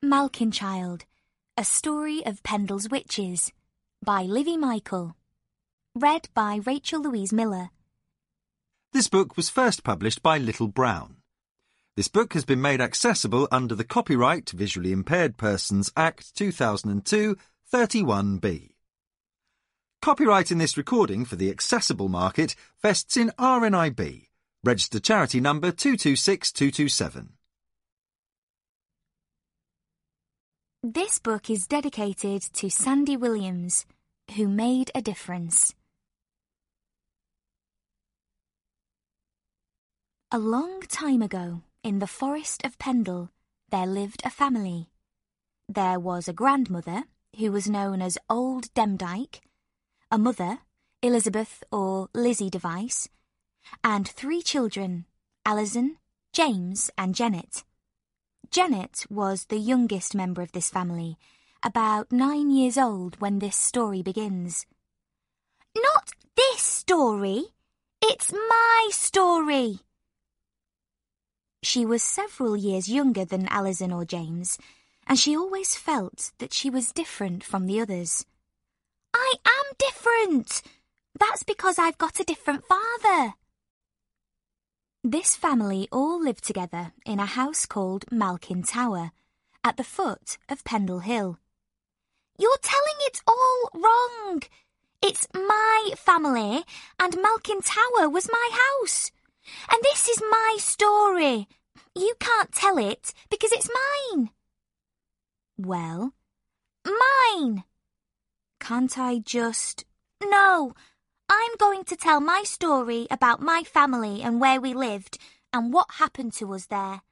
Malkin-Child, A Story of Pendle's Witches by Livy Michael. Read by Rachel Louise Miller. This book was first published by Little Brown. This book has been made accessible under the Copyright Visually Impaired Persons Act 2002 31B. Copyright in this recording for the accessible market vests in RNIB, registered charity number 226227. This book is dedicated to Sandy Williams, who made a difference. A long time ago, in the forest of Pendle, there lived a family. There was a grandmother, who was known as Old Demdike, a mother, Elizabeth or Lizzie Device, and 3 children, Alison, James and Janet. Janet was the youngest member of this family, about 9 years old when this story begins. Not this story! It's my story! She was several years younger than Alison or James, and she always felt that she was different from the others. I am different! That's because I've got a different father. This family all lived together in a house called Malkin Tower, at the foot of Pendle Hill. You're telling it all wrong. It's my family, and Malkin Tower was my house. And this is my story. You can't tell it because it's mine. Well, mine. Can't I just... No. I'm going to tell my story about my family and where we lived and what happened to us there.